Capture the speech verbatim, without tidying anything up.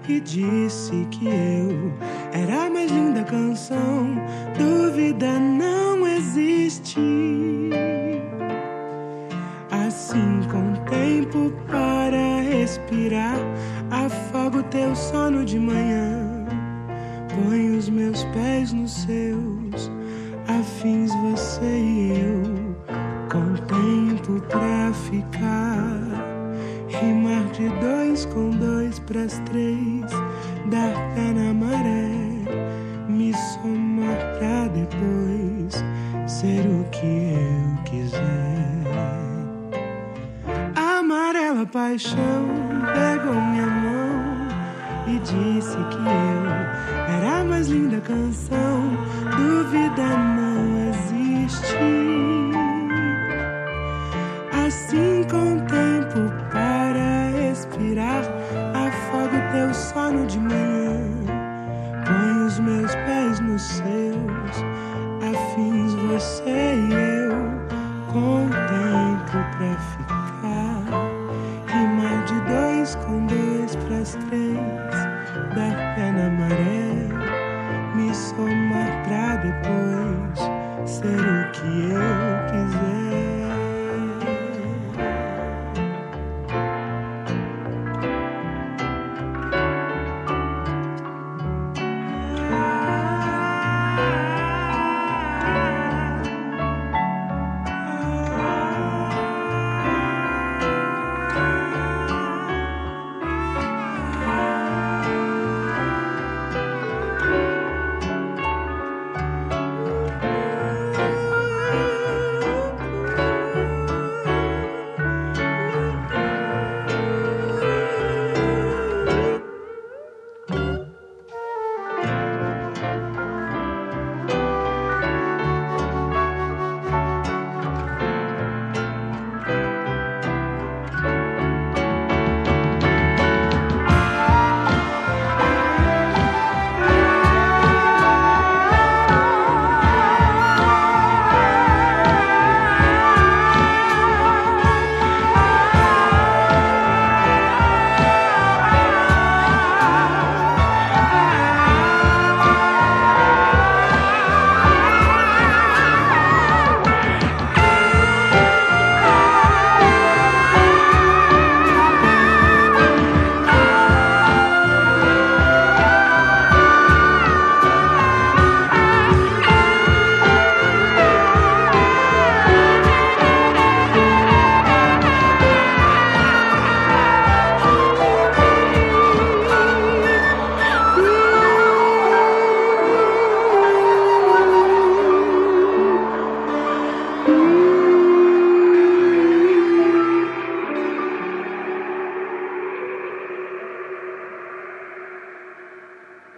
e disse que eu era a mais linda canção. Dúvida não existe. Assim, com tempo para respirar, afogo teu sono de manhã. Põe os meus pés nos seus, afins você e eu, com tempo pra ficar. Rimar de dois com dois pras três, dar pé na maré, me somar pra depois ser o que eu quiser. A amarela paixão pegou minha mão e disse que eu era a mais linda canção. Dúvida não existe. Assim, com tempo para respirar, afogo teu sono de manhã. Põe os meus pés nos seus, afins você e eu, com tempo pra ficar. Rimar de dois com dois pras três, dar pé na maré, me somar pra depois ser o que eu